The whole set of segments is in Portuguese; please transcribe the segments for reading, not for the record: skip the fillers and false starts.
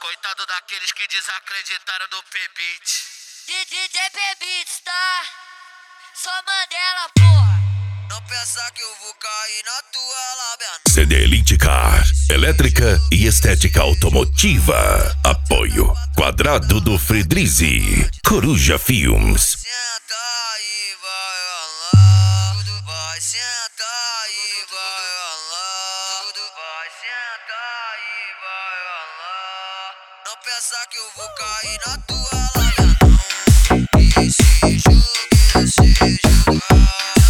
Coitado daqueles que desacreditaram do P-Beat. DJ P-Beats, tá? Só Mandela, porra. Não pensa que eu vou cair na tua lábia. CD Elite Car, elétrica e estética automotiva. Apoio Quadrado do Fredrizi, Coruja Films. Senta e vai rolar. Tudo vai sentar e vai rolar. Tudo vai sentar e vai rolar. Não pensa que eu vou cair na tua lábia, não. E se jogue, se jogar.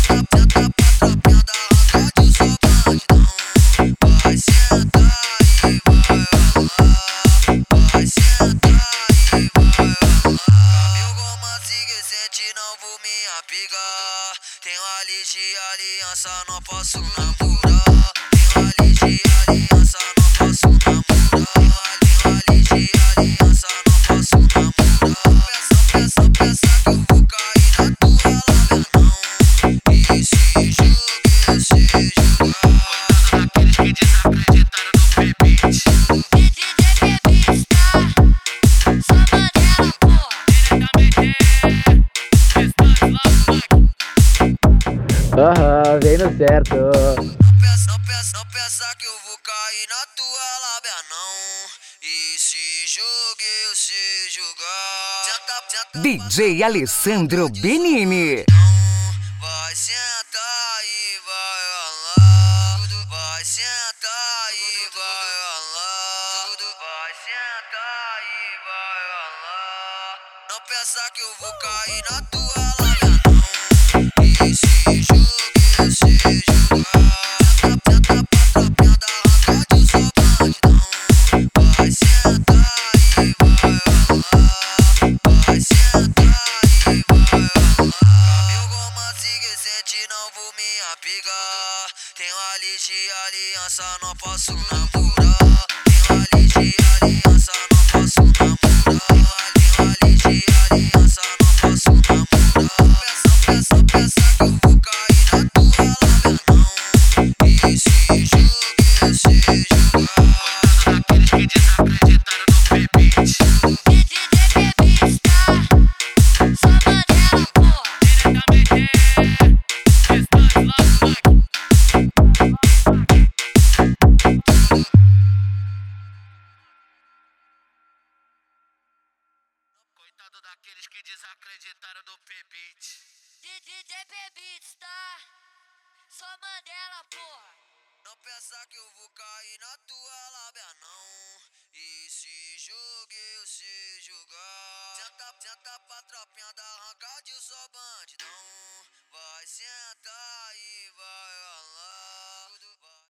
Não vou me apegar. Tenho a lei de aliança, não posso namorar. Tenho a lei de aliança, não posso namorar. Tenho a lei de aliança, não posso namorar. Pensa que eu vou cair na tua lábia, não. E se jogue, se jogar. Coitado daqueles que desacreditaram no P-Beat. DJ P-Beats, tá? Só Mandela, porra. Vem no certo. Não pensa que eu vou cair na tua lábia, não. E se jogue, se jogar. Senta, DJ Alessandro Benini. vai sentar e vai rolar. Tudo vai sentar e vai rolar. Tudo vai sentar e vai rolar. Não pensa que eu vou cair na tua lábia, não. E se jogue, se jogar. Vai sentar e vai rolar. Vai sentar e vai rolar. Meu romance recente, não vou me apegar. Tenho a lei de aliança, não posso namorar. Tenho a lei de aliança, não posso namorar. Tenho a lei de aliança, não posso namorar. Pensa que eu vou cair na tua lábia, não. E se jogue, se jogar. Coitado daqueles que desacreditaram no P-Beat. DJ P-Beats, tá? Só Mandela, porra. Coitado daqueles que desacreditaram do P-Beat. DJ P-Beats, tá? Só Mandela, porra. Não pensa que eu vou cair na tua lábia, não. E se jogue, se jogar. Senta pra tropinha da arranca